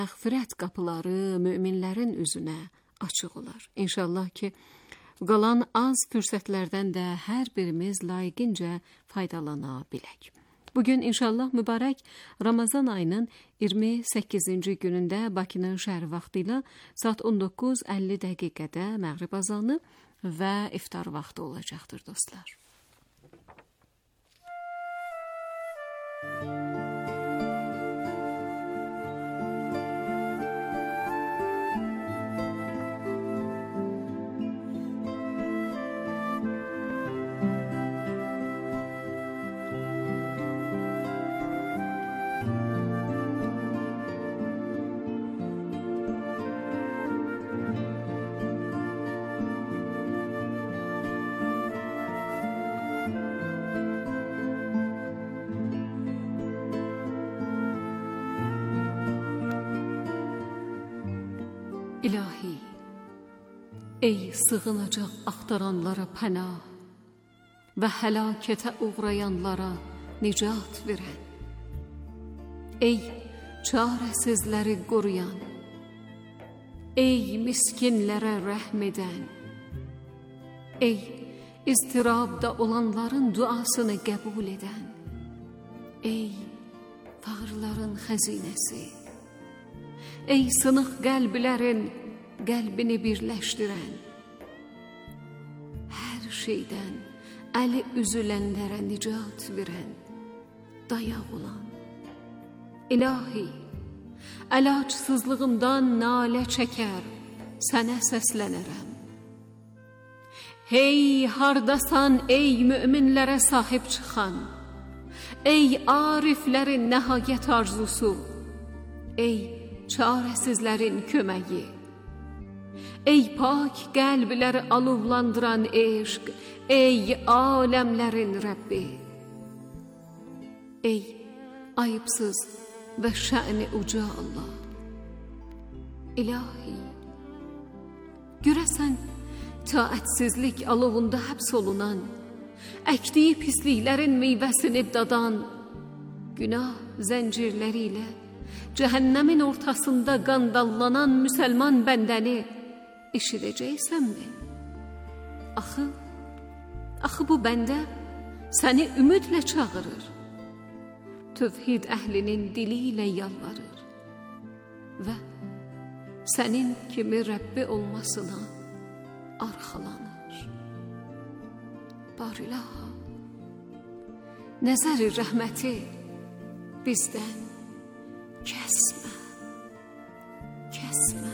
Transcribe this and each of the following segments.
məğfirət qapıları möminlərin üzünə açıq olar. İnşallah ki, qalan az fürsətlərdən də hər birimiz layiqincə faydalana bilək. Bugün inşallah mübarək Ramazan ayının 28-ci günündə Bakının şəhər vaxtı ilə saat 19:50 dəqiqədə məğrib azanı və iftar vaxtı olacaqdır dostlar. İlahi, ey sığınacaq axtaranlara pənah və həlakətə uğrayanlara nicat verən, ey çarəsizləri qoruyan, ey miskinlərə rəhm edən, ey iztirabda olanların duasını qəbul edən, ey fağırların xəzinəsi, ey sınıq qəlblərin qəlbini birləşdirən, hər şeydən əli üzülənlərə nicat verən, dayaq olan, İlahi, əlacsızlığımdan nalə çəkər, sənə səslənərəm. Hey hardasan ey möminlərə sahib çıxan, ey ariflərin nəhayət arzusu, ey çarəsizlərin köməyi, ey pak qəlbləri alovlandıran eşq, ey aləmlərin Rəbbi, ey ayıbsız və şəni uca Allah. İlahi, görəsən taətsizlik alovunda həbs olunan, əkdiyi pisliklərin meyvəsini dadan, günah zəncirləri ilə cəhənnəmin ortasında qandallanan müsəlman bəndəni eşidəcəksənmi? Axı bu bəndə səni ümidlə çağırır, tövhid əhlinin dili ilə yalvarır və sənin kimi Rəbbi olmasına arxalanır. Barilaha, nəzəri rəhməti bizdən kəsmə, kəsmə.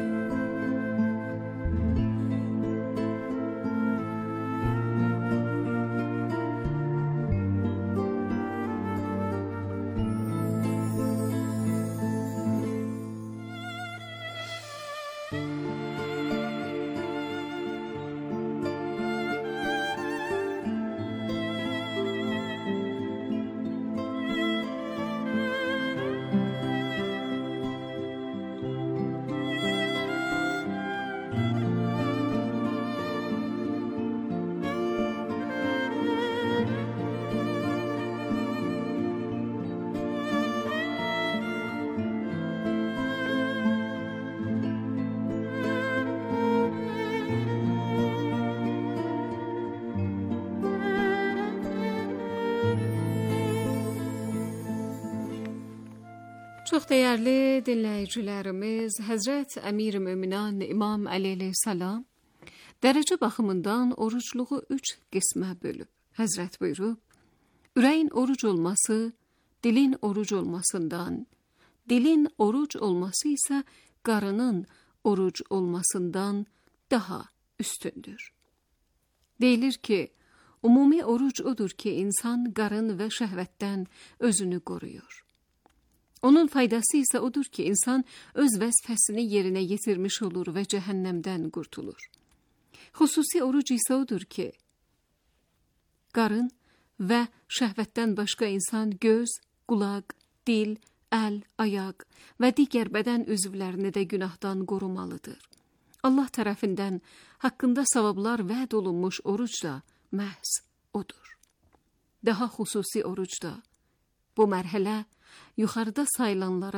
Çox dəyərli dinləyicilərimiz, Həzrət Əmir-i-Möminin İmam Əli əleyhissalam dərəcə baxımından orucluğu 3 qismə bölüb. Həzrət buyurub, ürəyin oruc olması, dilin oruc olmasından, dilin oruc olması isə qarının oruc olmasından daha üstündür. Deyilir ki, umumi oruc odur ki, insan qarın və şəhvətdən özünü qoruyur. Onun faydası isə odur ki, insan öz vəzifəsini yerinə yetirmiş olur və cəhənnəmdən qurtulur. Xüsusi oruc isə odur ki, qarın və şəhvətdən başqa insan göz, qulaq, dil, əl, ayaq və digər bədən üzvlərini də günahdan qorumalıdır. Allah tərəfindən haqqında savablar vəd olunmuş oruc da məhz odur. Daha xüsusi orucda bu mərhələ yuxarıda sayılanlara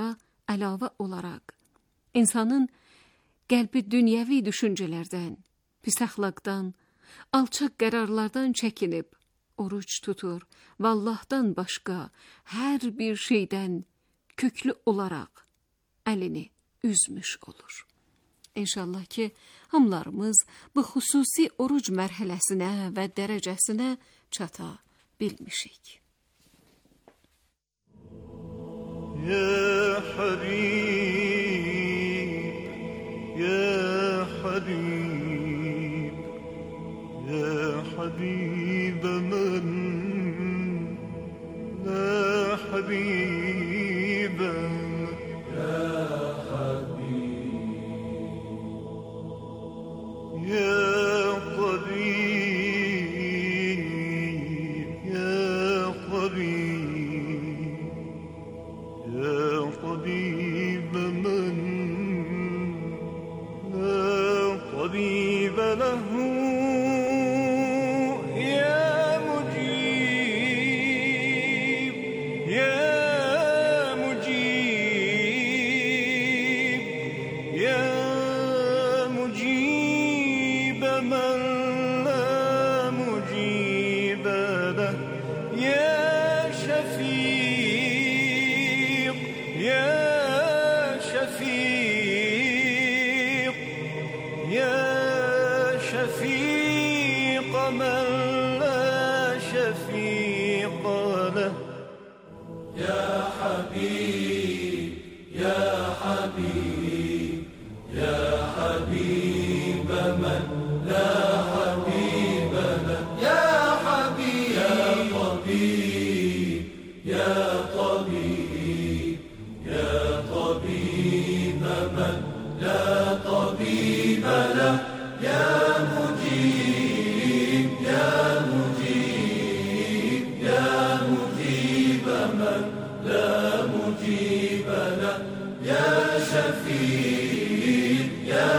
əlavə olaraq insanın qəlbi dünyəvi düşüncələrdən, pis əxlaqdan, alçaq qərarlardan çəkinib oruç tutur və Allahdan başqa hər bir şeydən köklü olaraq əlini üzmüş olur. İnşallah ki, hamılarımız bu xüsusi oruc mərhələsinə və dərəcəsinə çata bilmişik. Ya Habib, Ya Habib, Ya Habib men, La Habib, Ya Habib, Ya Tabib, Ya Tabib, Ya Tabib men, La Tabib lehu. شفيق من لا شفيق له يا حبيب يا حبيب يا حبيب من لا حبيب له يا حبيب يا طبيب يا طبيب يا طبيب من لا طبيب له يا مجيب يا مجيب يا مجيب من لا مجيب له يا شفيق يا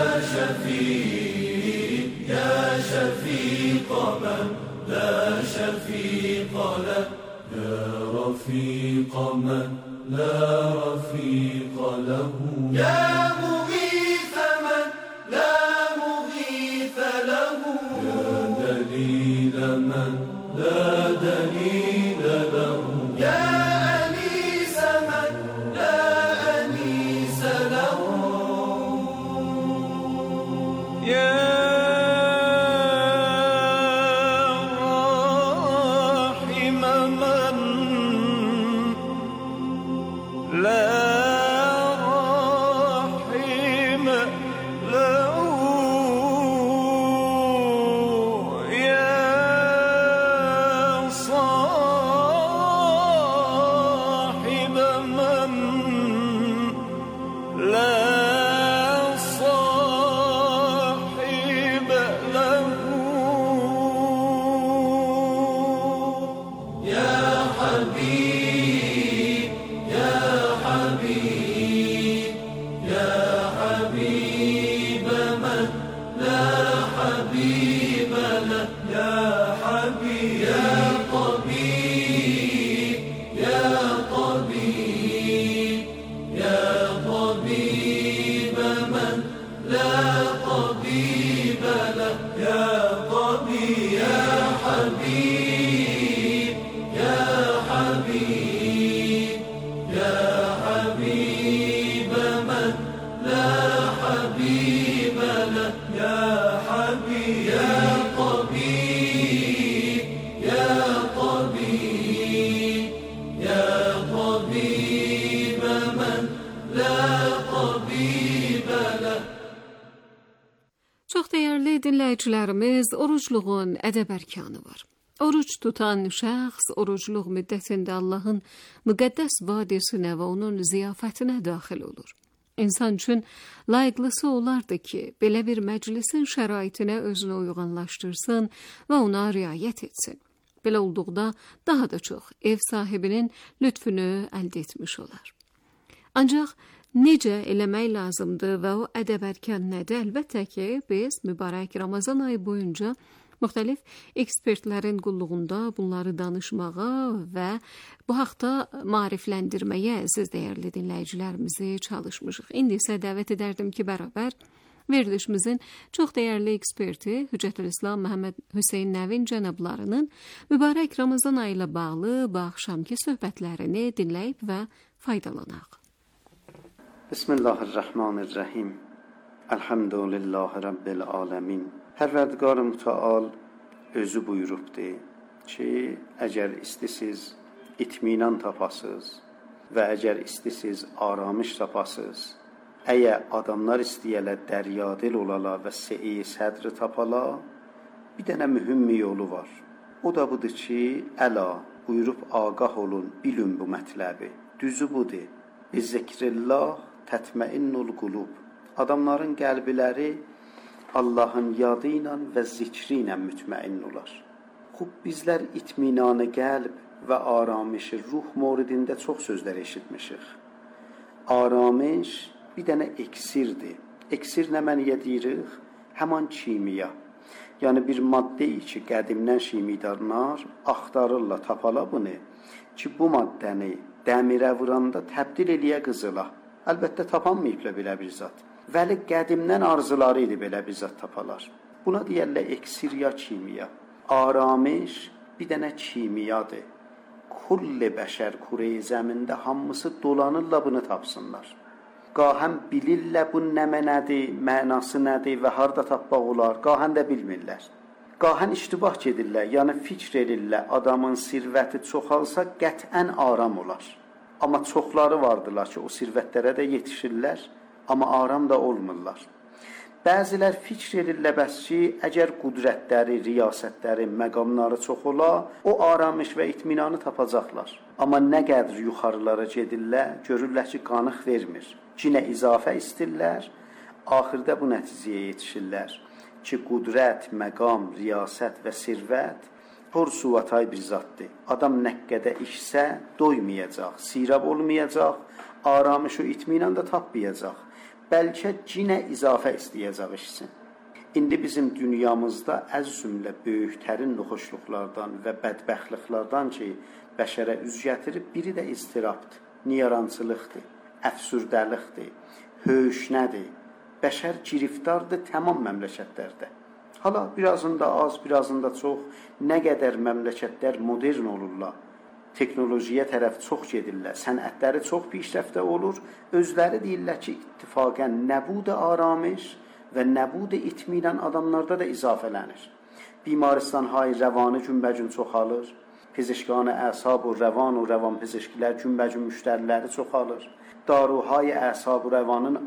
شفيق يا شفيق من لا شفيق له يا رفيق من لا رفيق له يا مغيث من لا مغيث له يا دليل من لا دليل له يا أنيس من لا أنيس له يا راحم من لا راحم له يا صاحب من لا صاحب له يا حبيب يا حبيب يا حبيب من لا حبيب له يا حبيب يا طبيب يا طبيب يا طبيب من لا طبيب له يا طبيب يا حبيب يا حبيب يا حبيب من لا حبيب له يا حبيب يا طبيب يا طبيب يا طبيب من لا طبيب له. Çox dəyərli dinləyicilərimiz, orucluğun ədəb ərkanı var. Oruç tutan şəxs orucluq müddətində Allahın müqəddəs vadisinə və onun ziyafətinə daxil olur. İnsan üçün layiqlısı olardı ki, belə bir məclisin şəraitinə özünü uyğunlaşdırsın və ona riayət etsin. Belə olduqda daha da çox ev sahibinin lütfünü əldə etmiş olar. Ancaq necə eləmək lazımdır və o ədəb ərkan nədir? Əlbəttə ki, biz mübarək Ramazan ayı boyunca Müxtəlif ekspertlərin qulluğunda bunları danışmağa və bu haqda maarifləndirməyə siz dəyərli dinləyicilərimizi çalışmışıq. İndi isə dəvət edərdim ki, bərabər verilişimizin çox dəyərli eksperti Hüccətülislam Məhəmməd Hüseyn Nəvin cənablarının mübarək Ramazan ayı ilə bağlı bu axşamki söhbətlərini dinləyib və faydalanaq. Bismillahirrahmanirrahim. Elhamdülillahi Rabbil aləmin. Pərverdigar-ı Mütəal özü buyurubdur ki, əgər istəsiz itminan tapasız və əgər istəsiz aramış tapasız, əgər adamlar istəyələr dəryadil olala və sə'i sədri tapala, bir dənə mühüm yolu var. O da budur ki, əla buyurub ağah olun, bilin bu mətləbi. Düzü budur. Bizzikrillah tətməinnul qulub. Adamların qəlbləri Allahın yadı ilə və zikri ilə mütməin olar. Xub bizlər itminanı qəlb və aramışı ruh moridində çox sözlər eşitmişik. Aramış bir dənə eksirdir. Eksir nə məniyə deyirik? Həman kimiya. Yəni bir maddeyi ki, qədimdən şimidarlar axtarırlar, tapala bunu ki, bu maddəni dəmirə vuranda təbdil eləyə qızıla. Əlbəttə tapanmayıbla belə bir zat. Vəli qədimdən arzuları idi belə bir zat tapalar. Buna deyərlər eksir ya kimiya. Aramış bir dənə kimiyadır. Kulli bəşər kure-i zəmində hamısı dolanırlar bunu tapsınlar. Qahən bilirlər bu nə mənədir, mənası nədir və harda tapmaq olar, qahən də bilmirlər. Qahən iştibah gedirlər, yəni fikr edirlər, adamın sirvəti çoxalsa qətən aram olar. Amma çoxları vardılar ki, o sirvətlərə də yetişirlər, amma aram da olmurlar. Bəzilər fikr edirlər bəs ki, əgər qudrətləri, riyasətləri, məqamları çox ola, o aramış və itminanı tapacaqlar. Amma nə qədər yuxarılara gedirlər, görürlər ki, qanıq vermir. Cinə izafə istirlər, axırda bu nəticəyə yetişirlər ki, qudrət, məqam, riyasət və sirvət hor suvatay bir zatdır. Adam nə qədər işsə doymayacaq, sirab olmayacaq, aramış və itminan da tapmayacaq. Bəlkə cinə izafə istəyəcək işsin. İndi bizim dünyamızda əz-zümlə böyüklərin noxuşluqlardan və bədbəxtliklardan ki, bəşərə üz gətirib, biri də istirabdır, niyarançılıqdır, əfsürdəlikdir, höşnədir, bəşər giriftardır tamam məmləkətlərdə. Hala birazında az, birazında çox, nə qədər məmləkətlər modern olurlar, teknolojiyə tərəf çox gedirlər, sənətləri çox pişrəftə olur, özləri deyirlər ki, ittifaqən nəbud-i aramış və nəbud-i itminan adamlarda da izafələnir. Bimaristan-hay rəvanı günbəgün çoxalır, pezişkan-ı əsab və rəvan pezişkilər günbəgün müştəriləri çoxalır, daruhay əsab və rəvanın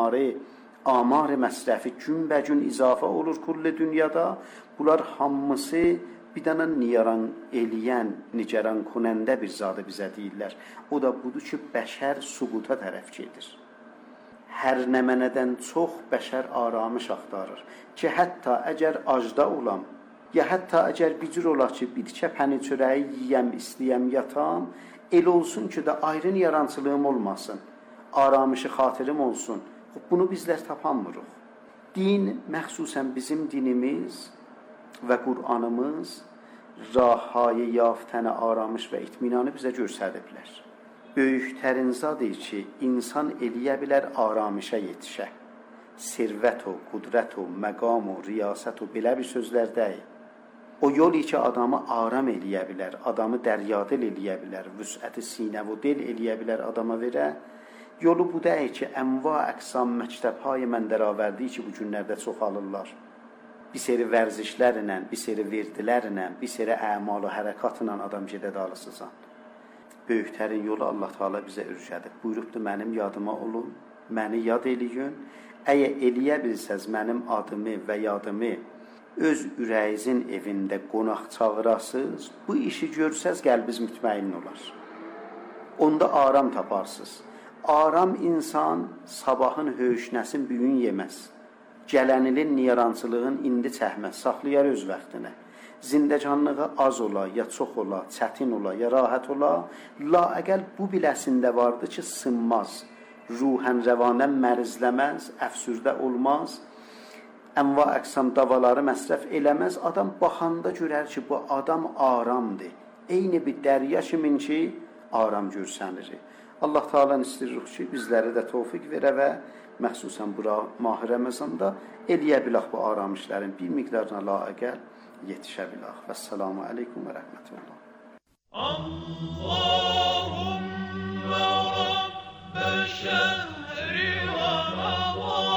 amar məsrəfi günbəgün izafə olur kulli dünyada. Bunlar hamısı bir dənə niyaran eləyən, nicaran konəndə bir zadı bizə deyirlər. O da budur ki, bəşər subuta tərəf gedir. Hər nə mənədən çox bəşər aramış axtarır ki, hətta əgər acda olam, ya hətta əgər bicir olar ki, bir kəpəni çörəyi yiyəm, istəyəm, yatam, el olsun ki, də ayrı niyarançılığım olmasın, aramışı xatirim olsun. Bunu bizlər tapanmırıq. Din, məxsusən bizim dinimiz və Qur'anımız rahayı yaftənə aramış və itminanı bizə göstəriblər. Böyüklərin zadır ki, insan eləyə bilər aramışa yetişə. Sirvət o, qudrət o, məqam o, riyasət o, belə bir sözlər deyil. O yol ki, adamı aram eləyə bilər, adamı dəryadil eləyə bilər, vüsəti sinə və dil eləyə bilər adama verə. Yolu bu deyil ki, ənva əqsam məktəbhay məndəravərdiyi ki, bu günlərdə çoxalırlar. Bir seri vərzişlərlə, bir seri verdilərlə, bir seri əmal və hərəkatla adam gedə dalısızan. Böyüklərin yolu Allah Teala bizə ürşədib. Buyurubdur, mənim yadıma olun, məni yad eləyin. Əgər eləyə bilsəz mənim adımı və yadımı öz ürəyinizin evində qonaq çağırasınız, bu işi görsəz qəlbiniz mütməin olar. Onda aram taparsınız. Aram insan sabahın höşnəsin büyün yeməz. Gələnilin niyarançılığın indi çəhməz, saxlayar öz vaxtını. Zindəcanlığı az ola, ya çox ola, çətin ola, ya rahat ola, la əgəl bu biləsində vardı ki, sınmaz, ruhən rəvanən mərizləməz, əfsürdə olmaz, enva əqsam davaları məsrəf eləməz. Adam baxanda görər ki, bu adam aramdır. Eyni bir dərya kimin ki, aram görsənir. Allah Teala'nın istəyirik ki, bizləri də tövfiq verə və məxsusən bura Mah Ramazanda eləyə bilək bu aram işlərin bir miqdarına laəqəl yetişə bilək. Vəssalamu aleykum və rəhmətullah. Allahümme Rabbe şehri Ramazan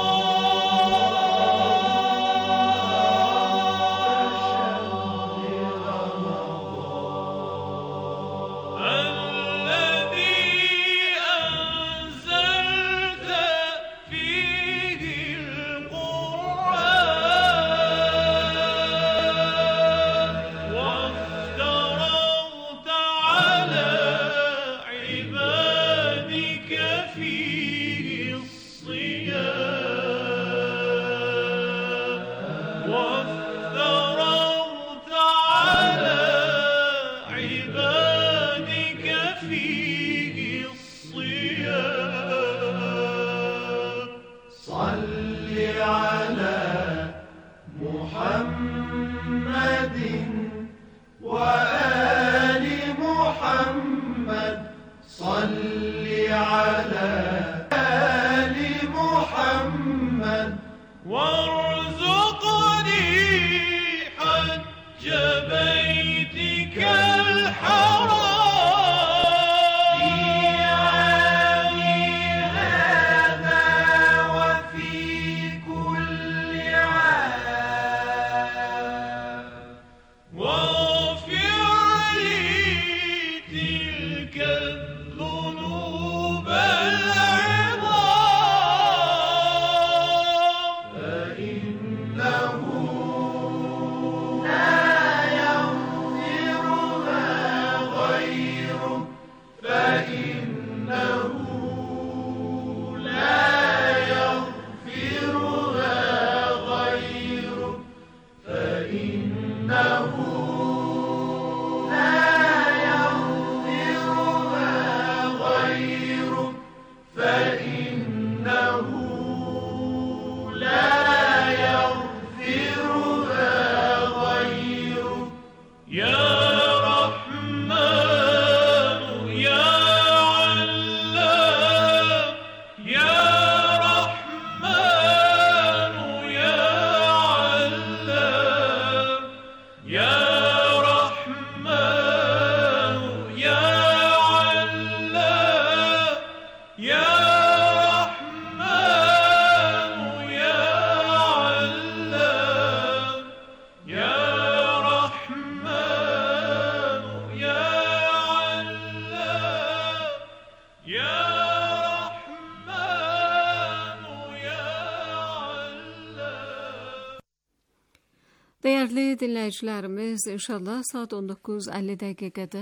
Değerli dinləyicilərimiz, inşallah saat 19:50 dəqiqədə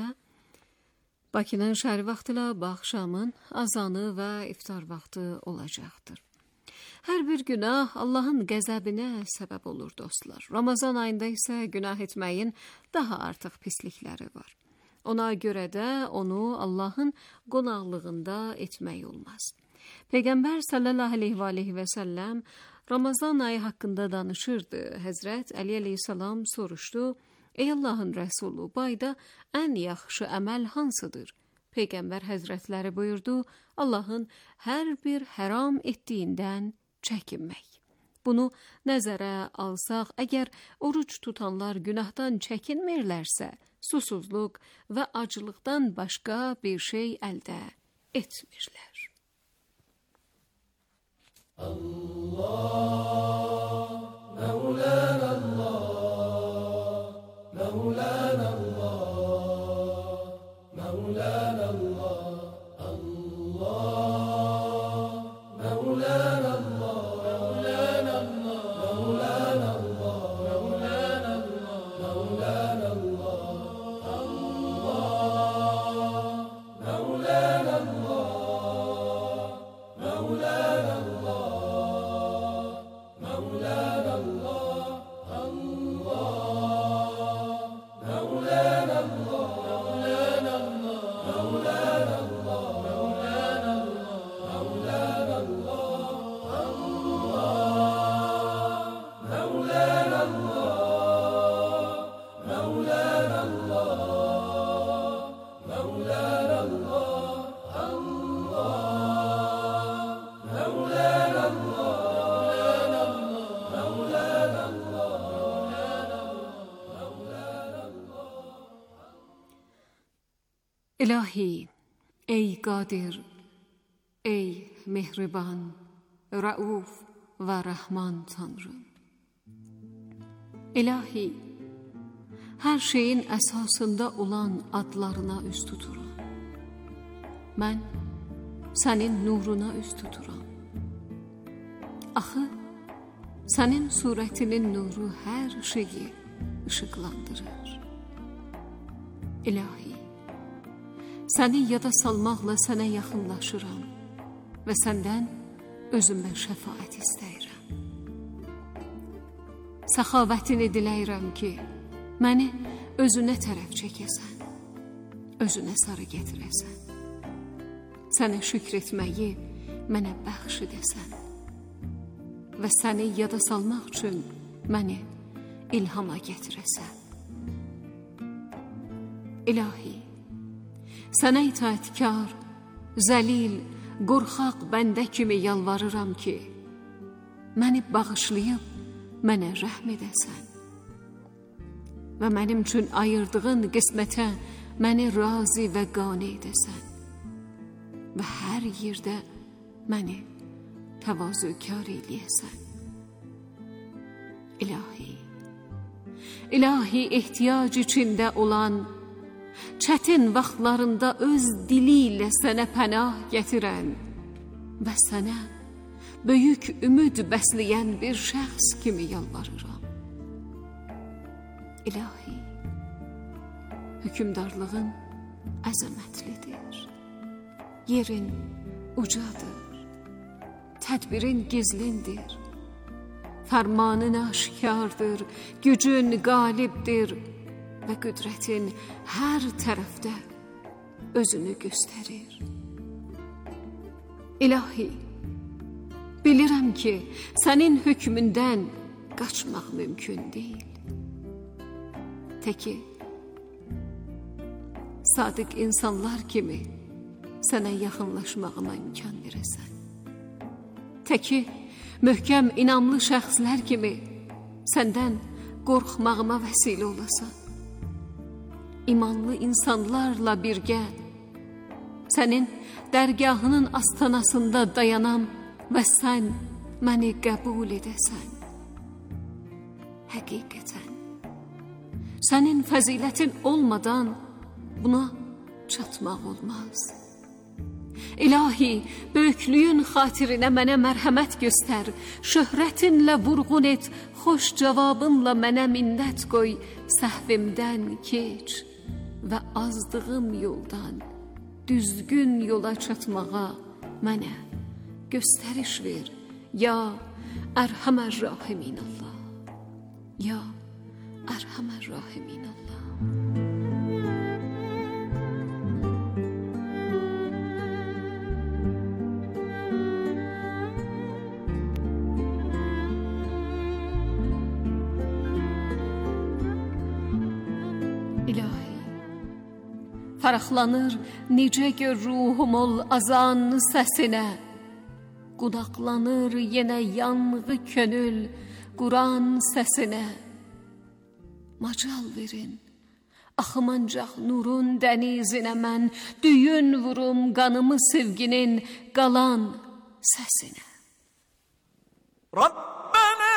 Bakının şəhəri vaxtı ilə axşamın azanı və iftar vaxtı olacaqdır. Hər bir günah Allahın qəzəbinə səbəb olur dostlar. Ramazan ayında isə günah etməyin daha artıq pislikləri var. Ona görə də onu Allahın qonaqlığında etmək olmaz. Peyğəmbər sallallahu aleyhi və səlləm Ramazan ayı haqqında danışırdı. Həzrət Əli əleyhissalam soruşdu: "Ey Allahın Rəsulu, bu ayda ən yaxşı əməl hansıdır?" Peyğəmbər Həzrətləri buyurdu: Allahın hər bir haram etdiyindən çəkinmək. Bunu nəzərə alsaq, əgər oruç tutanlar günahdan çəkinmirlərsə, susuzluq və acılıqdan başqa bir şey əldə etmirlər. Allah, Mevlana Allah, Mevlana Allah, Mevlana Allah, Allah, Mevlana Allah, Mevlana Allah, Mevlana Allah, Mevlana Allah, Allah, Mevlana Allah, Mevlana Allah. Allah الهی، ای قادر، ey mehriban, rauf ve rahman Tanrım. İlahi, her şeyin əsasında olan adlarına üst tuturam. Mən sənin nuruna üst tuturam. Axı, sənin surətinin nuru hər şeyi ışıqlandırır. İlahi, səni yada salmaqla sənə yaxınlaşıram və səndən özümdən şəfaət istəyirəm. Səxavətini diləyirəm ki, məni özünə tərəf çəkəsən, özünə sarı gətirəsən. Sənə şükr etməyi mənə bəxş edəsən və səni yada salmaq üçün məni ilhama gətirəsən. İlahi, sənə itaətkar, zəlil, qorxaq bəndə kimi yalvarıram ki, məni bağışlayıb mənə rəhm edəsən və mənim üçün ayırdığın qismətə məni razı və qane edəsən və hər yerdə məni təvazökar eləyəsən. İlahi, İlahi, ehtiyac içində olan, çətin vaxtlarında öz dili ilə sənə pənah gətirən və sənə böyük ümid bəsləyən bir şəxs kimi yalvarıram. İlahi, hökümdarlığın əzəmətlidir, yerin ucadır, tədbirin gizlindir, fərmanın aşkardır, gücün qalibdir və qüdrətin hər tərəfdə özünü göstərir. İlahi, bilirəm ki, sənin hökmündən qaçmaq mümkün deyil. Təki, sadiq insanlar kimi sənə yaxınlaşmağıma imkan verəsən. Təki, möhkəm inamlı şəxslər kimi səndən qorxmağıma vəsilə olasan. İmanlı insanlarla birgə sənin dərgahının astanasında dayanam və sən məni qəbul edəsən. Həqiqətən, sənin fəzilətin olmadan buna çatmaq olmaz. İlahi, böyüklüyün xatirinə mənə mərhəmət göstər, şöhrətinlə vurğun et, xoş cavabınla mənə minnət qoy, səhvimdən keç və azdığım yoldan düzgün yola çatmağa mənə göstəriş ver. Ya Ərhəmər Rahimin Allah, Ya Ərhəmər Rahimin Allah. İlahi, fərəxlanır necə gör ruhum ol azan səsinə, qudaqlanır yenə yanğı könül Quran səsinə. Macal verin, axımancaq nurun dənizinə mən, düyün vurum qanımı sevginin qalan səsinə. Rabbena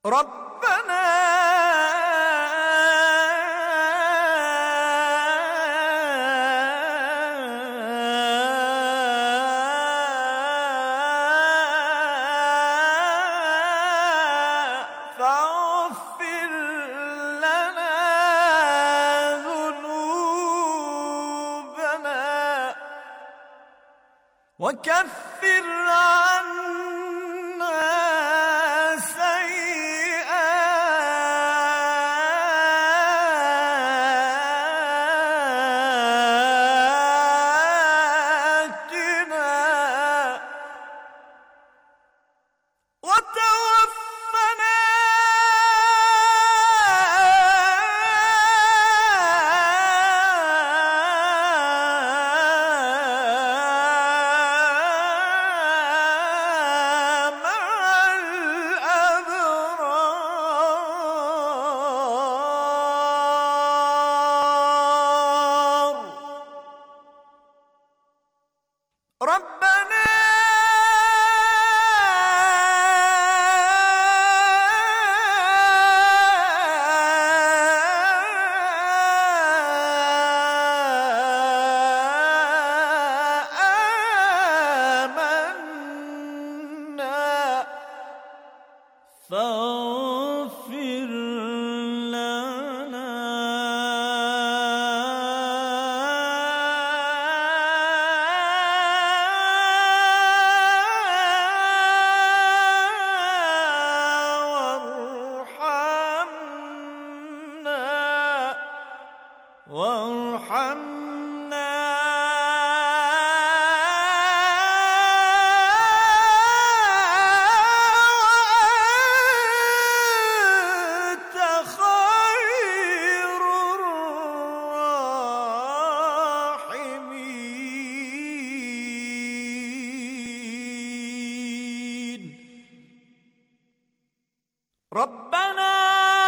ربنا فاغفر لنا ذنوبنا وكفر عنا سيئاتنا وتوفنا ربنا آمنا فاغفر لنا وارحمنا وأنت خير الراحمين ربنا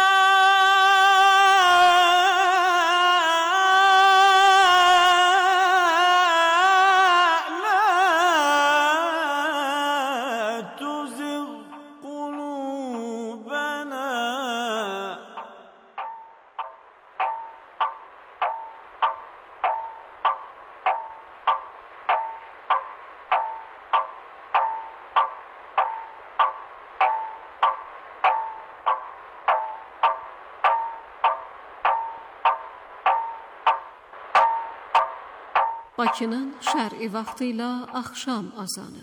Bakının şər'i vaxtı ilə axşam azanı.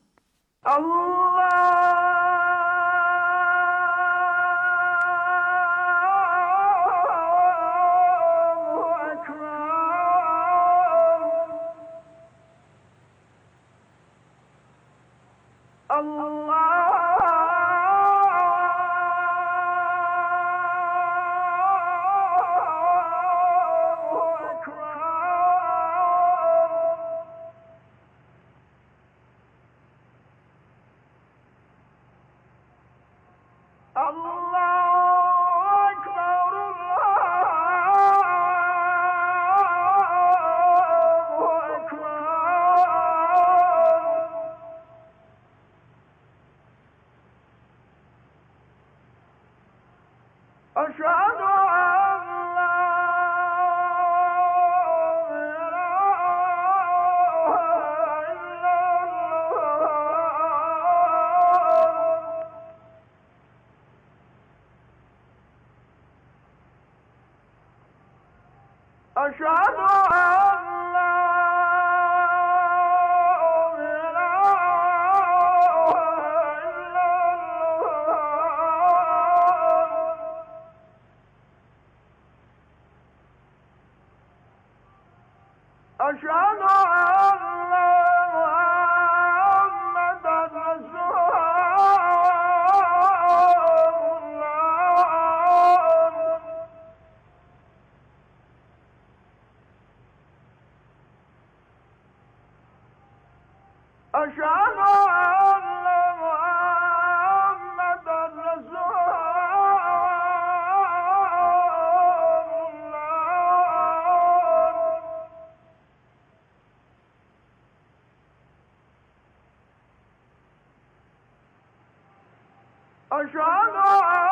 أشهد أن لا إله إلا الله أشهد أن لا أشهد أن محمدًا رسول الله أشهد أن محمدًا رسول أشهد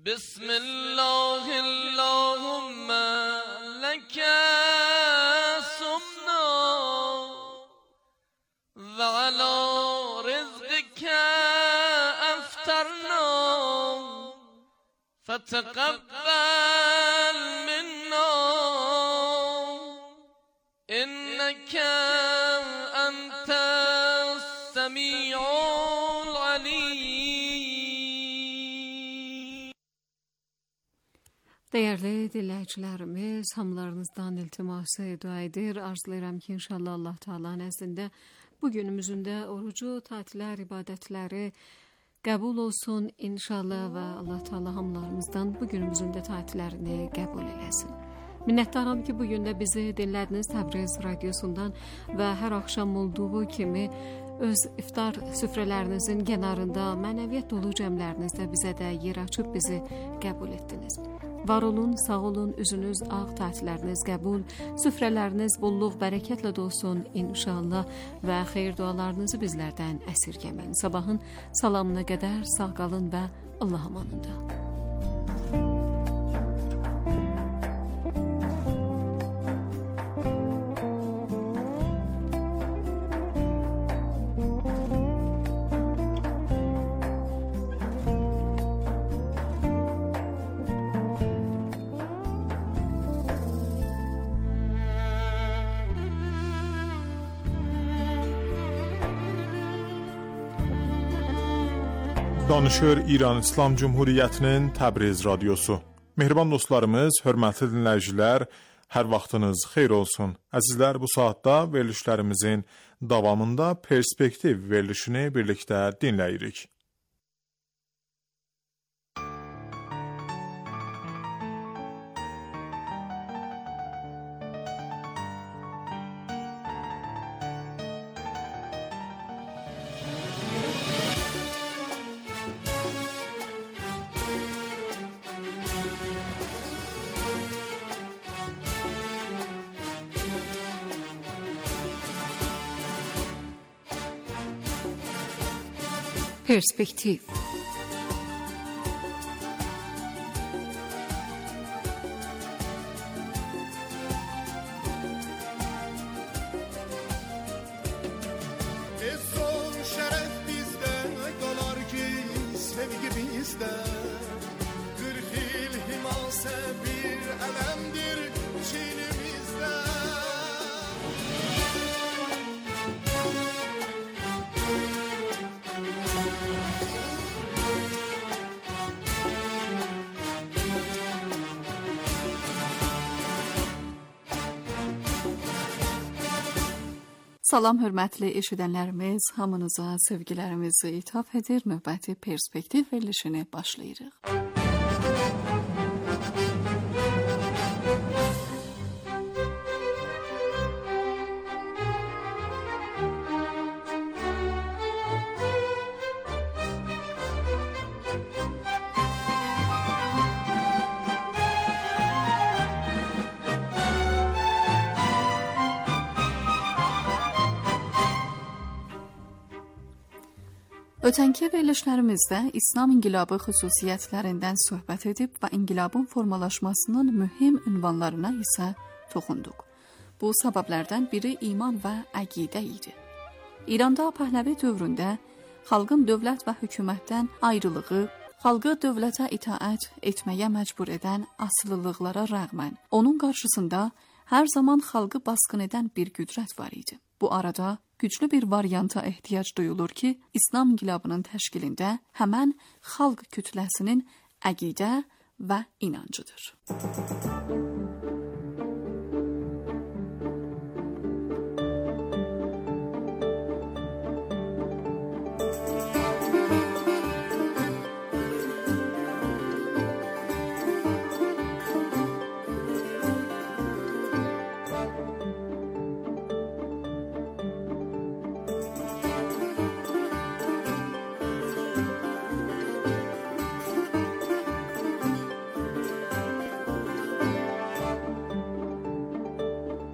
بسم الله اللهم لك سمنا وعلى رزقك افطرنا فتقبل منا انك انت السميع العليم. Değerli dinləyicilərimiz, hamılarınızdan iltiması dua edir. Arzulayıram ki, inşallah Allah Teala nəzdində bu günümüzün də orucu, tatillər, ibadətləri qəbul olsun inşallah və Allah Teala hamılarımızdan bu günümüzün də tatillərini qəbul eləsin. Minnətdaram ki, bugün də bizi dinlədiniz Təbriz radiosundan və hər axşam olduğu kimi öz iftar süfrələrinizin kənarında, mənəviyyat dolu cəmlərinizdə bizə də yer açıb bizi qəbul etdiniz. Var olun, sağ olun, üzünüz ağ, tatilləriniz qəbul, süfrələriniz bolluq, bərəkətlə dolsun inşallah və xeyir dualarınızı bizlərdən əsirgəməyin. Sabahın salamına qədər sağ qalın və Allah amanında. Danışır İran İslam Cumhuriyyətinin Təbriz radiosu. Mehriban dostlarımız, hörmətli dinləyicilər, hər vaxtınız xeyir olsun. Əzizlər, bu saatda verilişlərimizin davamında perspektiv verilişini birlikdə dinləyirik. Perspektiv. şeref bizde, dolar ki sevgi bizde. 40 yıl himase bir elemdir çiğnimizde. Salam hörmətli eşidənlərimiz, hamınıza sevgilərimizi ithaf edir, növbəti perspektiv verilişini başlayırıq. Ötənki verilişlərimizdə İslam inqilabı xüsusiyyətlərindən söhbət edib və inqilabın formalaşmasının mühüm ünvanlarına isə toxunduq. Bu səbəblərdən biri iman və əqidə idi. İranda Pəhləvi dövründə xalqın dövlət və hökumətdən ayrılığı, xalqı dövlətə itaət etməyə məcbur edən asılılıqlara rəğmən, onun qarşısında hər zaman xalqı basqın edən bir qüdrət var idi. Bu arada güclü bir varianta ehtiyac duyulur ki, İslam inqilabının təşkilində həmən xalq kütləsinin əqidə və inancıdır.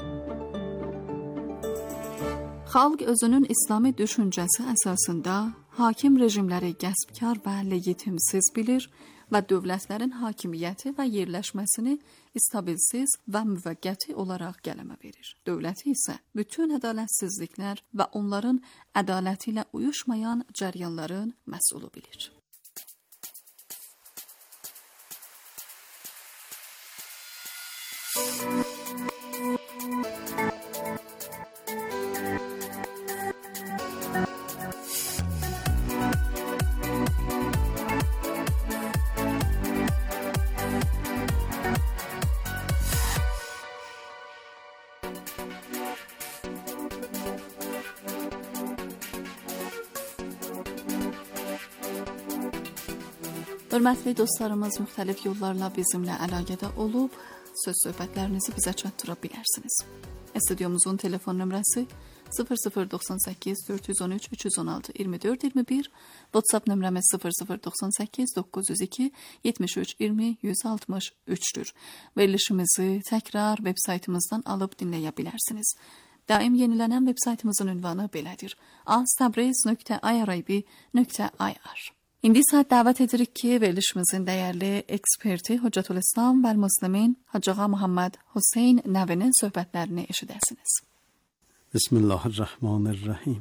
Xalq özünün İslami düşüncəsi əsasında hakim rejimləri qəsbkar və legitimsiz bilir və dövlətlərin hakimiyyəti və yerləşməsini istabilsiz və müvəqqəti olaraq qələmə verir. Dövləti isə bütün ədalətsizliklər və onların ədaləti ilə uyuşmayan cəryanların məsulü bilir. Hörmətli dostlarımız müxtəlif yollarla bizimlə əlaqədə olub, söz-söhbətlərinizi bizə çatdıra bilərsiniz. Stüdyomuzun telefon nömrəsi 0098 413 316 24 21, WhatsApp nömrəmiz 0098 902 73 20 163'dür. Verilişimizi təkrar veb-saytımızdan alıb dinləyə bilərsiniz. Daim yenilənən veb-saytımızın ünvanı belədir: aztabriz.irib.ir. İndi isə dəvət edirik ki, verilişimizin dəyərli eksperti Hüccətülislam və Müslimin Hacı Ağa Muhammed Hüseyn Nəvinin söhbətlərini eşidəsiniz. Bismillahirrahmanirrahim.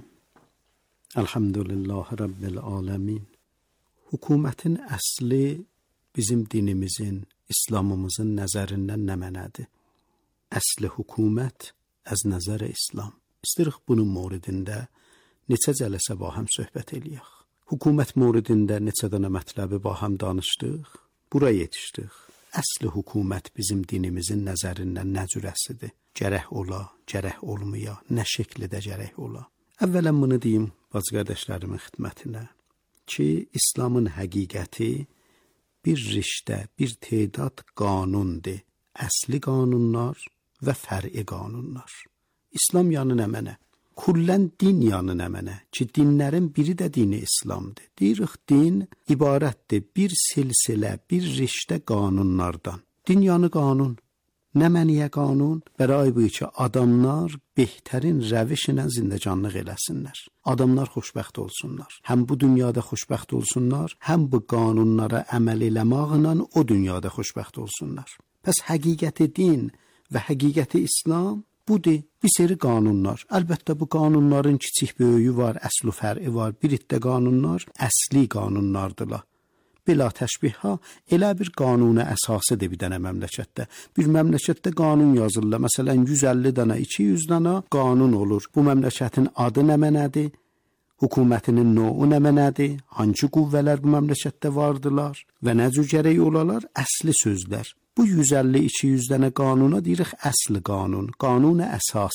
Elhamdülillahi Rabbil alemin. Hökumətin əsli bizim dinimizin, İslamımızın nəzərindən nə mənədir? Əsli hökumət az nəzər İslam. İstəyirik bunun mövridində neçə cələsə ba həm söhbət eləyək. Hökumət mövridində neçə dənə mətləbi ba həm danışdıq, bura yetişdik. Əsli hökumət bizim dinimizin nəzərindən nə cürəsidir? Gərək ola, gərək olmaya, nə şəkildə gərək ola? Əvvələn bunu deyim bacı qardaşlarımın xidmətinə ki, İslamın həqiqəti bir riştə, bir tedad qanundur. Əsli qanunlar və fər'i qanunlar. İslam yanı nə mənə? Kullən din yanı nə mənə? Ki, dinlərin biri də dini İslamdır. Deyirik, din ibarətdir bir silsilə, bir riştə qanunlardan. Din yanı qanun. Nə məniyə qanun? Bəray bu ki, adamlar behtərin rəvişlə zindəcanlıq eləsinlər. Adamlar xoşbəxt olsunlar. Həm bu dünyada xoşbəxt olsunlar, həm bu qanunlara əməl eləmaqla o dünyada xoşbəxt olsunlar. Pəs həqiqəti din və həqiqəti İslam budur, bir seri qanunlar. Əlbəttə bu qanunların kiçik böyüyü var, əsl fər'i var. Bir iddə qanunlar əsli qanunlardılar. Bila təşbihha, elə bir qanuna əsasıdır bir dənə məmləkətdə. Bir məmləkətdə qanun yazırlar. Məsələn, 150 dənə, 200 dənə qanun olur. Bu məmləkətin adı nə mənədir? Hökumətinin növu nə mənədir? Hangi qüvvələr bu məmləkətdə vardılar? Və nə cür gərək olalar? Əsli sözlər. Bu 150-200 dənə qanuna deyirik əsli qanun, qanun-ı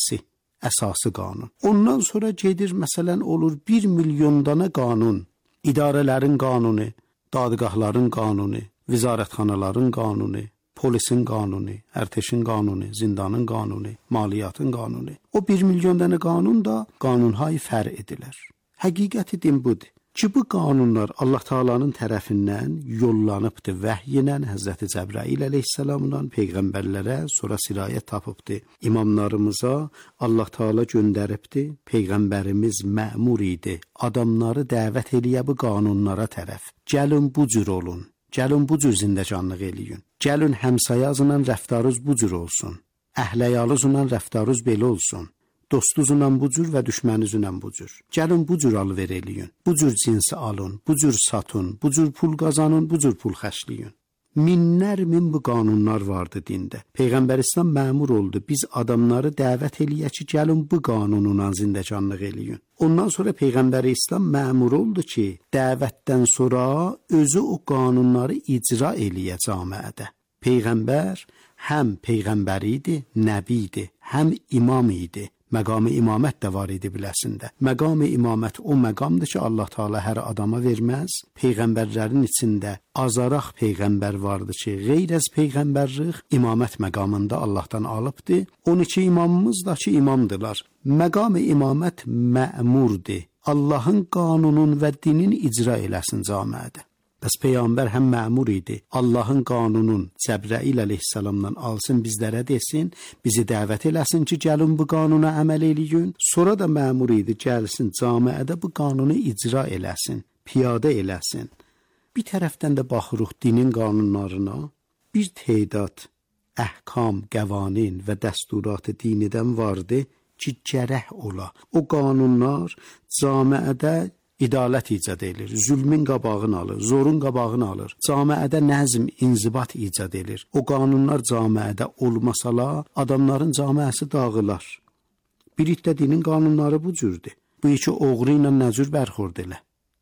əsası qanun. Ondan sonra gedir, məsələn, olur 1 milyon dənə qanun, idarələrin qanunu, dadgahların qanunu, vizarətxanaların qanunu, polisin qanunu, ərteşin qanunu, zindanın qanunu, maliyyatın qanunu. O 1 milyon dənə qanun da qanunhay fərq edilir. Həqiqəti din budur. Ki, bu qanunlar Allah Taala'nın tərəfindən yollanıbdır vəhyinə, Həzrəti Cəbrail əleyhissalamdan peyğəmbərlərə, sonra sirayət tapıbdır imamlarımıza, Allah Taala göndəribdir. Peyğəmbərimiz məmur idi, adamları dəvət eləyə bu qanunlara tərəf. Gəlin bu cür olun, gəlin bu cür zindəcanlıq eləyin. Gəlin həmsayazla rəftarınız bu cür olsun, əhləyalınızla rəftarınız belə olsun. Dostunuzla bu cür və düşməninizlə bu cür. Gəlin bu cür alver eləyin. Bu cür cinsi alın, bu cür satın, bu cür pul qazanın, bu cür pul xərcləyin. Minlər min bu qanunlar vardı dində. Peyğəmbər İslam məmur oldu. Biz adamları dəvət eləyək ki, gəlin bu qanunla zindəcanlıq eləyin. Ondan sonra Peyğəmbər İslam məmur oldu ki, dəvətdən sonra özü o qanunları icra eləyə cəmiyyədə. Peyğəmbər həm peyğəmbər idi, nəbi idi, həm imam idi. Məqam-ı imamət də var idi biləsində. Məqam-ı imamət o məqamdır ki, Allah Taala hər adama verməz. Peyğəmbərlərin içində azaraq peyğəmbər vardı ki, qeyr az peyğəmbərlik imamət məqamında Allahdan alıbdı. 12 imamımız da ki, imamdılar. Məqam-ı imamət mə'murdur. Allahın qanunun və dinin icra eləsin cəmiyyədə. Bəs Peyğəmbər həm məmur idi, Allahın qanunun Cəbrəil əleyhissalamdan alsın bizlərə desin, bizi dəvət eləsin ki, gəlin bu qanuna əməl eləyin. Sonra da məmur idi, gəlsin camiədə bu qanunu icra eləsin, piyadə eləsin. Bir tərəfdən də baxırıq dinin qanunlarına, bir tədad əhkam, qəvanin və dəsturat dinidən vardı ki, gərək ola. O qanunlar camiədə İdalət icad edir, zülmün qabağını alır, zorun qabağını alır, camiədə nəzm, inzibat icad edir. O qanunlar camiədə olmasalar, adamların camiəsi dağılar. Bir də dinin qanunları bu cürdür. Bu iki oğru ilə nə cür bərxurd elə?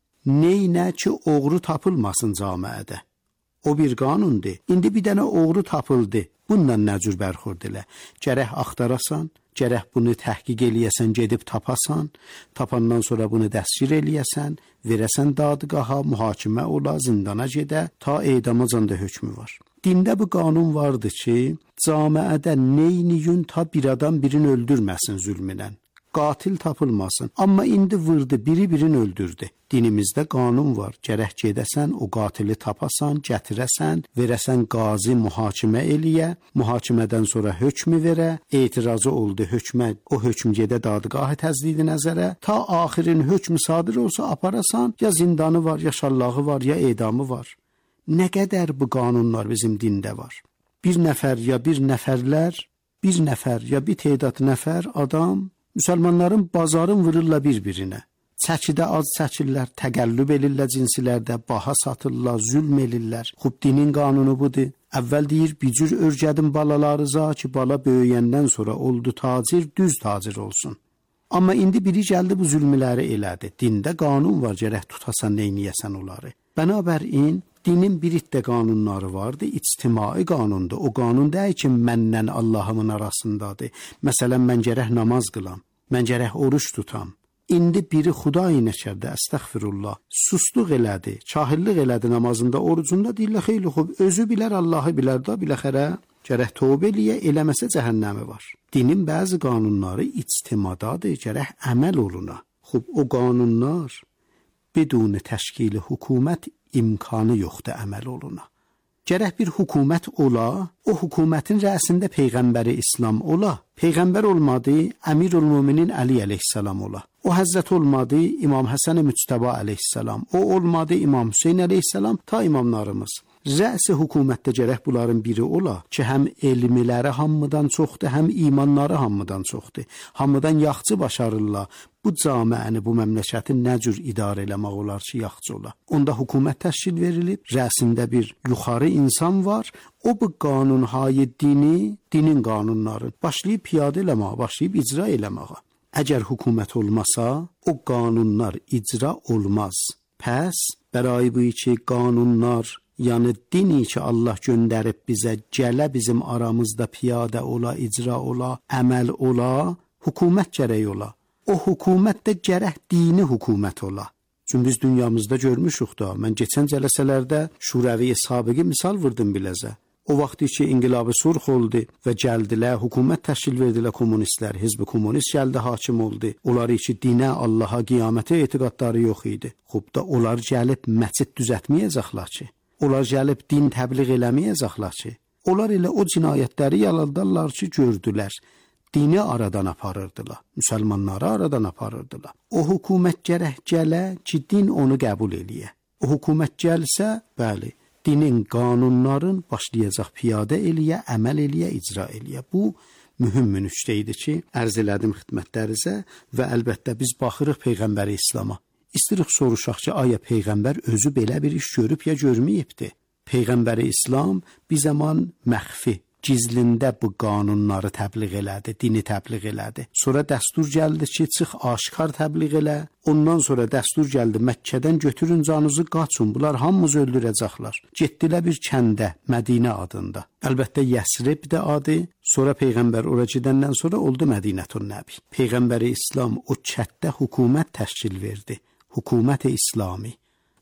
Neynə ki, oğru tapılmasın camiədə? O bir qanundur. İndi bir dənə oğru tapıldı. Bundan nə cür bərxurd elə? Gərək axtarasan, gərək bunu təhqiq eləyəsən, gedib tapasan, tapandan sonra bunu dəstgir eləyəsən, verəsən dadgaha, mühakimə ola, zindana gedə, ta edamacan da hökmü var. Dində bu qanun vardı ki, camiədə neyniyün ta bir adam birini öldürməsin zülmünən. Qatil tapılmasın. Amma indi vurdu, birini öldürdü. Dinimizdə qanun var. Gərək gedəsən, o qatili tapasan, gətirəsən, verəsən qazi mühakimə eləyə, mühakimədən sonra hökmü verə, etirazı oldu hökmə, o hökm gedə dadgahı təzdidi nəzərə, ta axirin hökmü sadir olsa aparasan, ya zindanı var, ya şallağı var, ya edamı var. Nə qədər bu qanunlar bizim dində var. Bir nəfər ya bir nəfərlər, bir nəfər ya bir tədad nəfər adam müsəlmanların bazarın vururlar bir-birinə. Çəkidə az çəkirlər, təqəllüb elirlər cinsilərdə, baha satırlar, zülm elirlər. Xub dinin qanunu budur. Əvvəl deyir, bir cür örgədin balalarıza ki, bala böyüyəndən sonra oldu tacir, düz tacir olsun. Amma indi biri gəldi bu zülmləri elədi. Dində qanun var, gərək tutasan, neyniyəsən onları. Bənabərin, dinin bir itdə qanunları vardı, ictimai qanundur. O qanun deyil ki, məndən Allahımın arasındadır. Məsələn, mən gərək namaz qılam, mən gərək oruç tutam. İndi biri Xuday nəkərdə, əstəğfirullah, susluq elədi, kahillik elədi namazında, orucunda, deyirlər, xeyli xub, özü bilər, Allahı bilər da, biləxərə, gərək tövbə eləyə, eləməsə cəhənnəmi var. Dinin bəzi qanunları ictimadadır, gərək əməl oluna. Xub, o qanunlar bidun təşkili hökumət imkanı yoxdur əməl oluna. Gərək bir hökumət ola, o hökumətin rəisində Peyğəmbəri İslam ola. Peyğəmbər olmadı, Əmirül-Müminin Əli əleyhissalam ola. O Həzrət olmadı, İmam Həsən Müctəba əleyhissalam. O olmadı, İmam Hüseyn əleyhissalam, ta imamlarımız. Rəis hökumətdə gərək bunların biri ola ki, həm elmiləri hamıdan çoxdur, həm imanları hamıdan çoxdur. Hamıdan yaxçı başarırlar. Bu camiəni, bu məmləkəti nə cür idarə eləmək olar ki, yaxçı ola. Onda hökumət təşkil verilib, rəisində bir yuxarı insan var. O bu qanunhay dinin qanunları başlayıb piyadə eləməyə, başlayıb icra eləməyə. Əgər hökumət olmasa, o qanunlar icra olmaz. Pəs, bərai bu iki qanunlar, yəni dini ki, Allah göndərib bizə, gələ bizim aramızda piyadə ola, icra ola, əməl ola, hökumət gərək ola. O hökumət də gərək dini hökumət ola. Çünki biz dünyamızda görmüşük da, mən keçən cələsələrdə Şurəvi sabiqi misal vurdum biləcə. O vaxt ki, inqilabı surx oldu və gəldilər, hökumət təşkil verdilər kommunistlər, hizb-i kommunist gəldi, hakim oldu. Onlar ki, dinə, Allaha, qiyamətə etiqadları yox idi. Xub da onlar gəlib məscid düzəltməyəcəklər ki. Onlar gəlib din təbliğ eləməyəcəklər ki. Onlar elə o cinayətləri yalandarlar ki, gördülər. Dini aradan aparırdılar, müsəlmanları aradan aparırdılar. O hökumət gərək gələ ki, din onu qəbul eləyə. O hökumət gəlsə, bəli, dinin qanunların başlayacaq piyadə eləyə, əməl eləyə, icra eləyə. Bu mühüm nüqtə idi ki, ərz elədim xidmətlərinizə və əlbəttə biz baxırıq Peyğəmbəri İslama. İstirik soruşaq ki, aya Peyğəmbər özü belə bir iş görüb ya görməyibdi? Peyğəmbəri İslam bir zaman məxfi, gizlində bu qanunları təbliğ elədi, dini təbliğ elədi. Sonra dəstur gəldi ki, çıx aşkar təbliğ elə. Ondan sonra dəstur gəldi, Məkkədən götürün canınızı, qaçın, bunlar hamımız öldürəcəklər. Getdilər bir kəndə, Mədinə adında. Əlbəttə Yəsrib də adı. Sonra Peyğəmbər ora gedəndən sonra oldu Mədinətun Nəbi. Peyğəmbəri İslam o kətdə hökumət təşkil verdi. Hökumət-i İslami.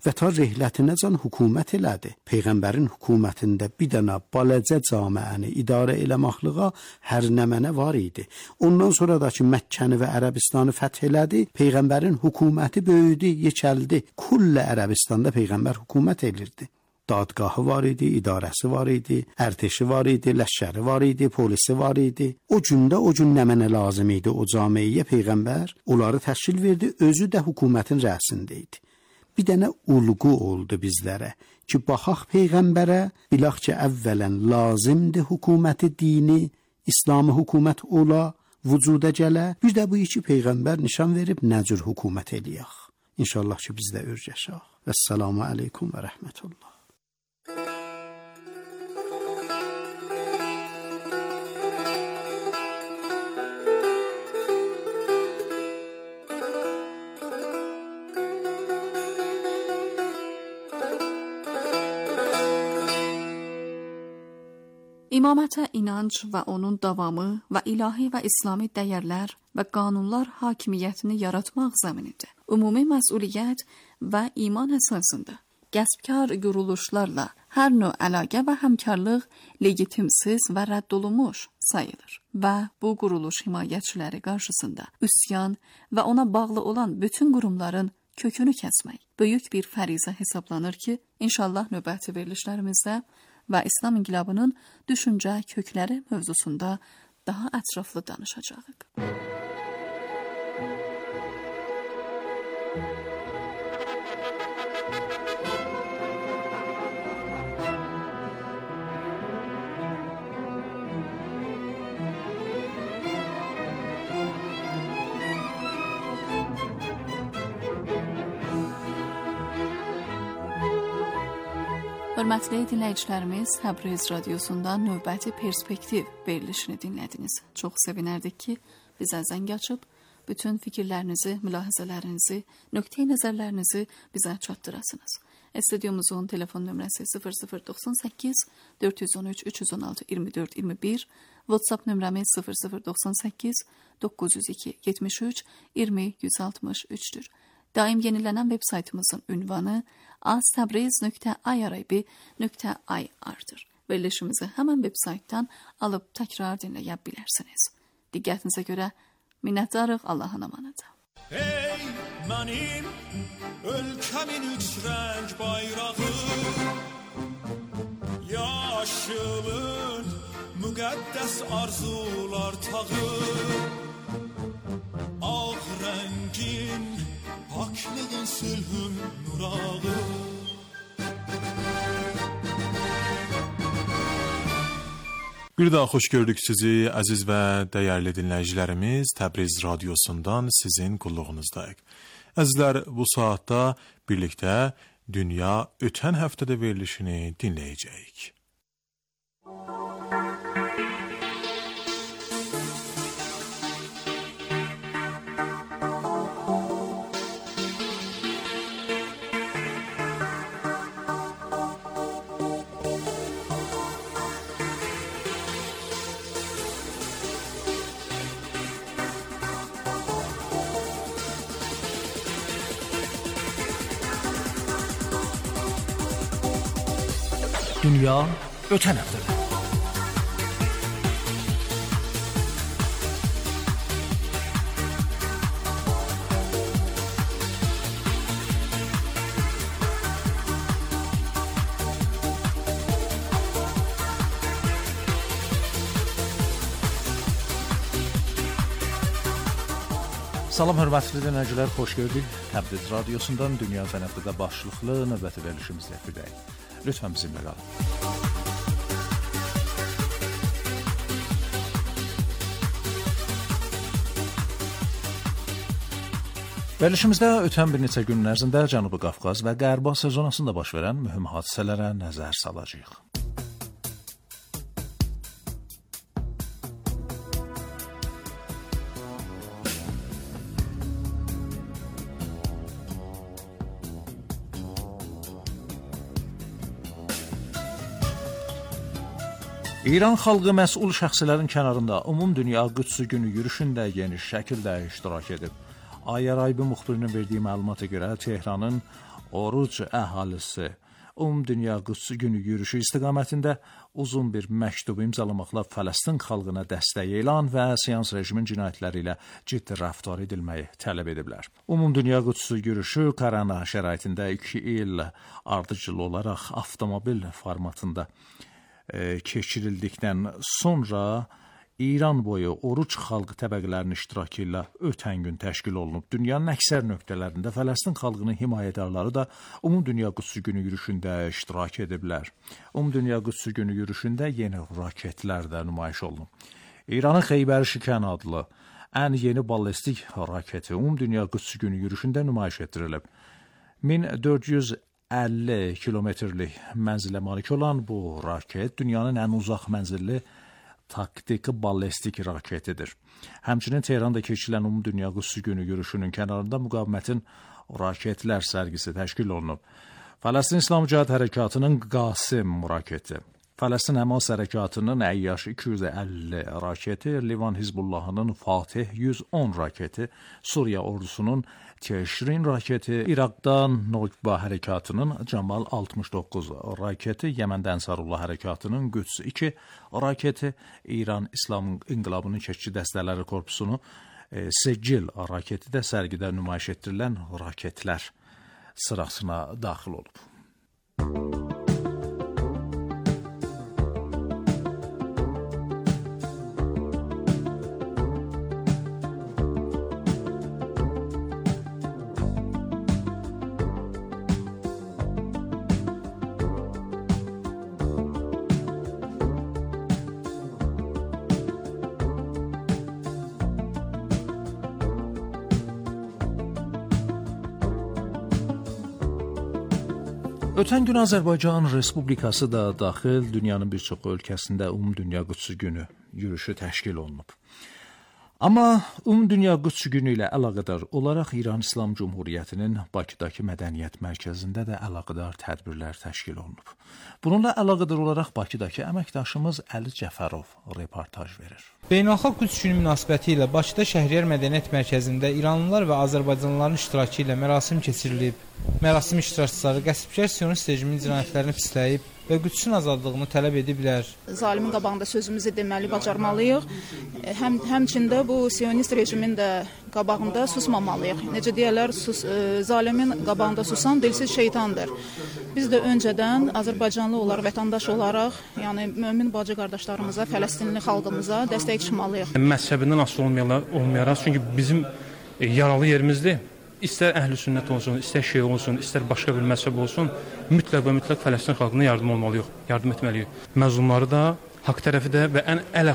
və ta rehlətinəcən hökumət elədi. Peyğəmbərin hökumətində bir dənə balaca cəmiəni idarə eləməklığa hər nəmənə var idi. Ondan sonra da ki Məkkəni və Ərəbistanı fəth elədi, Peyğəmbərin hökuməti böyüdü, yekəldi. Kullə Ərəbistanda Peyğəmbər hökumət edirdi. Dadgahı var idi, idarəsi var idi, ərteşi var idi, ləşkəri var idi, polisi var idi. O gündə o gün nə mənə lazım idi o camiyə Peyğəmbər onları təşkil verdi, özü də hökumətin rəisində idi. Bir dənə ulğu oldu bizlərə ki, baxaq Peyğəmbərə, bilaq ki, əvvələn lazımdır hökuməti dini, İslami hökumət ola, vücuda gələ. Bir də bu iki Peyğəmbər nişan verib nə cür hökumət eləyək. İnşallah ki, biz də örgəşək. Vəssalamu aleykum və rəhmətullah. İmamətə inanc və onun davamı və ilahi və İslami dəyərlər və qanunlar hakimiyyətini yaratmaq zəminində ümumi məsuliyyət və iman əsasında qəsbkar quruluşlarla hər növ əlaqə və həmkarlıq legitimsiz və rədd olunmuş sayılır və bu quruluş himayətçiləri qarşısında üsyan və ona bağlı olan bütün qurumların kökünü kəsmək böyük bir fərizə hesablanır ki, inşallah növbəti verilişlərimizdə və İslam inqilabının düşüncə kökləri mövzusunda daha ətraflı danışacağıq. Hörmətli dinləyicilərimiz, Təbriz radiosundan növbəti perspektiv verilişini dinlədiniz. Çox sevinərdik ki, bizə zəng açıb, bütün fikirlərinizi, mülahizələrinizi, nöqteyi nəzərlərinizi bizə çatdırasınız. Studiomuzun telefon nömrəsi 0098 413 316 24 21, WhatsApp nömrəmiz 0098 902 73 20 163'dür. Daim yenilenen web saytımızın ünvanı aztabriz.irib.ir'dir. Verilişimizi hemen web saytdan alıp tekrar dinleyebilirsiniz. Diqqətinizə görə minnətdarıq, Allahın amanıdır. Ey mənim ölkəmin üç rəng bayrağı, yaşılın müqəddəs arzular tağı, ağ rəngin haklığın sülhün nurağı. Bir daha xoş gördük sizi, əziz və dəyərli dinləyicilərimiz. Təbriz radiosundan sizin qulluğunuzdayıq. Əzizlər, bu saatda birlikdə Dünya ötən həftədə verilişini dinləyəcəyik. Dünya ötən həftədə. Salam hörmətli dinləyicilər, xoş gördük. Təbriz radiosundan Dünya ötən həftədə başlıqlı növbəti verilişimizlə birlikdəyik. Lütfen bizimle kalın. Verilişimizdə ötən bir neçə günün ərzində Cənubi Qafqaz və Qərbi Asiya zonasında baş verən mühüm hadisələrə nəzər salacağıq. İran xalqı məsul şəxslərin kənarında Ümumdünya Qüdsü günü yürüşündə geniş şəkildə iştirak edib. Ayə Raybi müxbirinin verdiyi məlumata görə Tehranın Oruc əhalisi Ümumdünya Qüds günü yürüşü istiqamətində uzun bir məktub imzalamaqla Fələstin xalqına dəstək elan və Siyonist rejimin cinayətləri ilə ciddi rəftar edilməyi tələb ediblər. Ümumdünya Qüds yürüşü korona şəraitində 2 il ardıcıl olaraq avtomobil formatında keçirildikdən sonra İran boyu oruc xalq təbəqələrinin iştirakı ilə ötən gün təşkil olunub. Dünyanın əksər nöqtələrində Fələstin xalqının himayədarları da Ümumdünya Qüds günü yürüşündə iştirak ediblər. Ümumdünya Qüds günü yürüşündə yeni raketlər də nümayiş olunub. İranın Xeybər Şikan adlı ən yeni ballistik raketi Ümumdünya Qüds günü yürüşündə nümayiş etdirilib. 1450 kilometrlik mənzilə malik olan bu raket dünyanın ən uzaq mənzilli taktiki ballistik raketidir. Həmçinin Tehranda keçirilən Ümumdünya Qüds günü yürüşünün kənarında müqavimətin raketlər sərgisi təşkil olunub. Fələstin İslam Cihad Hərəkatının Qasim raketi, Fələstin Həmas Hərəkatının Əyyaş 250 raketi, Livan Hizbullahının Fatih 110 raketi, Suriya ordusunun Teşrin raketi, İraqdan Nokba Hərəkatının Camal 69 raketi, Yəməndə Ənsarullah Hərəkatının Qüds 2 raketi, İran İslam İnqilabının Keşikçi Dəstələri Korpusunun Secil raketi də sərgidə nümayiş etdirilən raketlər sırasına daxil olub. Ötən gün Azərbaycan Respublikası da daxil dünyanın bir çox ölkəsində Ümumdünya Qüds günü yürüşü təşkil olunub. Amma Ümumdünya Qüds günü ilə əlaqədar olaraq İran İslam Cümhuriyyətinin Bakıdakı Mədəniyyət Mərkəzində də əlaqədar tədbirlər təşkil olunub. Bununla əlaqədar olaraq Bakıdakı əməkdaşımız Əli Cəfərov reportaj verir. Beynəlxalq Qüds günü münasibəti ilə Bakıda Şəhriyar Mədəniyyət Mərkəzində İranlılar və Azərbaycanlıların iştirakı ilə mərasim keçirilib. Mərasim iştirakçıları qəsbkar Siyonist rejimin cinayətlərini pisləyib və Qüdsün azadlığını tələb ediblər. Zalimin qabağında sözümüzü deməli bacarmalıyıq. Həmçində bu Siyonist rejimin də qabağında susmamalıyıq. Necə deyirlər, zalimin qabağında susan dilsiz şeytandır. Biz də öncədən Azərbaycanlı olaraq, vətəndaş olaraq, yəni mömin bacı qardaşlarımıza, Fələstinli xalqımıza dəstək çıxmalıyıq. Məzhəbindən asılı olmayaraq, çünki bizim yaralı yerimizdir. İstər əhl-i sünnət olsun, istər şiə olsun, istər başqa bir məzhəb olsun, mütləq və mütləq Fələstin xalqına yardım etməliyik. Məzlumları da, haqq tərəfi də və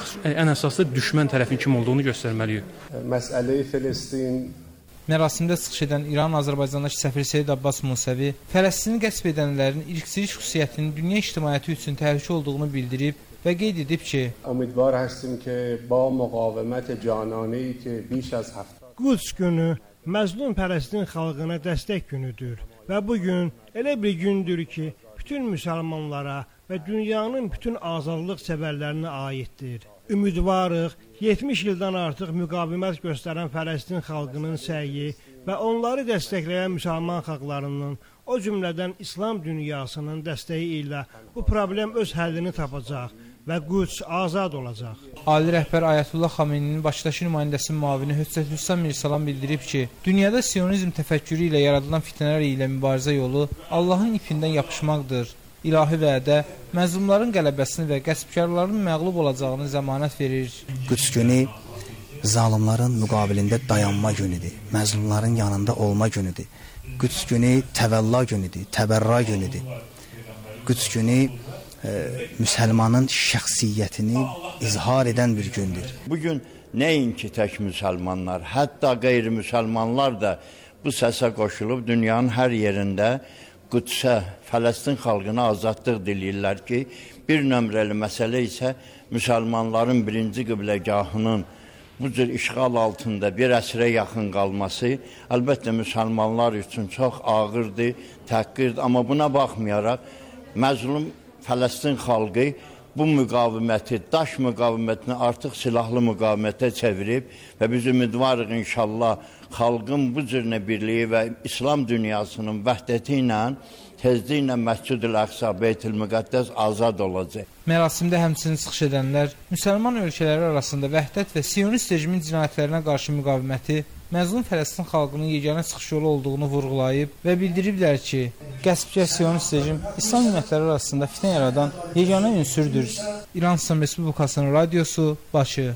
ən əsaslı düşmən tərəfin kim olduğunu göstərməliyik. Məsələyi Fələstin. Mərasimdə çıxış edən İranın Azərbaycandakı səfiri Seyid Abbas Musəvi Fələstini qəsb edənlərin irqçilik xüsusiyyətinin dünya ictimaiyyəti üçün təhlükə olduğunu bildirib və qeyd edib ki, Umidvar həstim ki, ba müqavimət cananəyi ki, biş az həftə. Qüds günü məzlum Fələstin xalqına dəstək günüdür və bu gün elə bir gündür ki, bütün müsəlmanlara və dünyanın bütün azadlıq sevərlərinə aiddir. Ümidvarıq, 70 ildən artıq müqavimət göstərən Fələstin xalqının səyi və onları dəstəkləyən müsəlman xalqlarının, o cümlədən İslam dünyasının dəstəyi ilə bu problem öz həllini tapacaq və Qüds azad olacaq. Ali rəhbər Ayətullah Xameneinin Bakıdakı nümayəndəsinin müavini Höccət Hüsam Mirsalan bildirib ki, dünyada siyonizm təfəkkürü ilə yaradılan fitnələr ilə mübarizə yolu Allahın ipindən yapışmaqdır. İlahi vədə məzlumların qələbəsini və qəsbkarların məğlub olacağını zəmanət verir. Qüds günü zalimlərin müqabilində dayanma günüdür, məzlumların yanında olma günüdür. Qüds günü təvəlla günüdür, təbərra günüdür. Qüds günü müsəlmanın şəxsiyyətini izhar edən bir gündür. Bugün nəinki tək müsəlmanlar, hətta qeyri-müsəlmanlar da bu səsə qoşulub dünyanın hər yerində Qüdsə, Fələstin xalqına azadlıq diləyirlər ki, bir nömrəli məsələ isə müsəlmanların birinci qibləgahının bu cür işğal altında bir əsrə yaxın qalması əlbəttə müsəlmanlar üçün çox ağırdır, təhqirdir, amma buna baxmayaraq məzlum Fələstin xalqı bu müqaviməti, daş müqavimətini artıq silahlı müqavimətə çevirib və biz ümidvarıq inşallah xalqın bu cürünə birliyi və İslam dünyasının vəhdəti ilə tezliklə Məscid-ül Əqsa, Beyt-ül Müqəddəs azad olacaq. Mərasimdə həmçinin çıxış edənlər müsəlman ölkələri arasında vəhdət və sionist rejimin cinayətlərinə qarşı müqaviməti məzlum Fələstin xalqının yeganə çıxış yolu olduğunu vurğulayıb və bildiriblər ki, qəsbkar sionist rejim İslam ümmətləri arasında fitnə yaradan yeganə ünsürdür. İran İslam Respublikasının radiosu, Bakı.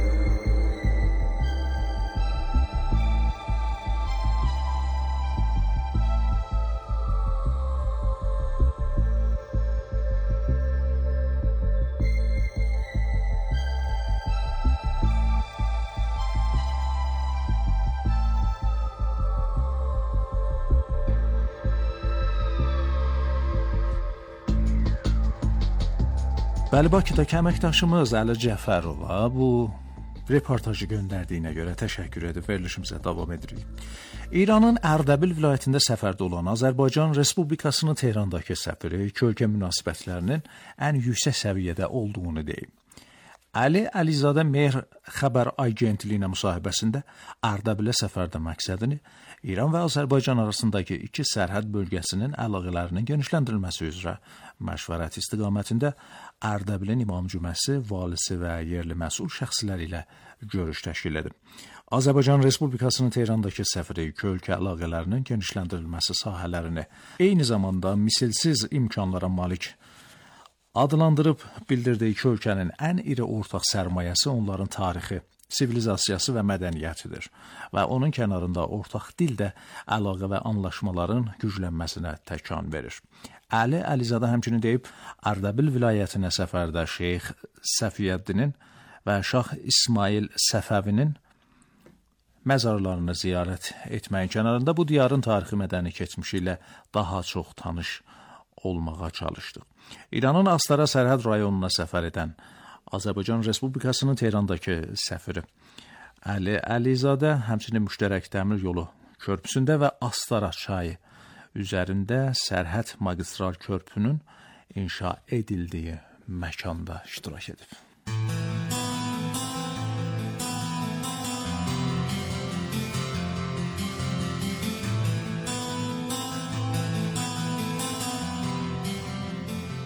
Bəli, Bakıdakı əməkdaşımız Əli Cəfərova bu reportajı göndərdiyinə görə təşəkkür edib verilişimizə davam edirik. İranın Ərdəbil vilayətində səfərdə olan Azərbaycan Respublikasının Tehrandakı səfiri iki ölkə münasibətlərinin ən yüksək səviyyədə olduğunu deyib. Əli Əlizadə Mehr xəbər agentliyinə müsahibəsində Ərdəbilə səfərdə məqsədini İran və Azərbaycan arasındakı iki sərhəd bölgəsinin əlaqələrinin genişləndirilməsi üzrə məşvərət istiqamətində Ərdəbilin İmam Cüməsi, valisi və yerli məsul şəxsləri ilə görüş təşkil edib. Azərbaycan Respublikasının Tehrandakı səfiri iki ölkə əlaqələrinin genişləndirilməsi sahələrini eyni zamanda misilsiz imkanlara malik adlandırıb bildirdiyi iki ölkənin ən iri ortaq sərmayəsi onların tarixi, sivilizasiyası və mədəniyyətidir və onun kənarında ortaq dildə əlaqə və anlaşmaların güclənməsinə təkan verir. Əli Əlizadə həmçinin deyib, Ərdəbil vilayətinə səfərdə Şeyx Səfiyyəddinin və Şah İsmail Səfəvinin məzarlarını ziyarət etməyin kənarında bu diyarın tarixi mədəni keçmişi ilə daha çox tanış olmağa çalışdıq. İranın Astara sərhəd rayonuna səfər edən Azərbaycan Respublikasının Tehrandakı səfiri Əli Əlizadə həmçinin müştərək dəmir yolu körpüsündə və Astara çayı üzərində sərhəd magistral körpünün inşa edildiyi məkanda iştirak edib.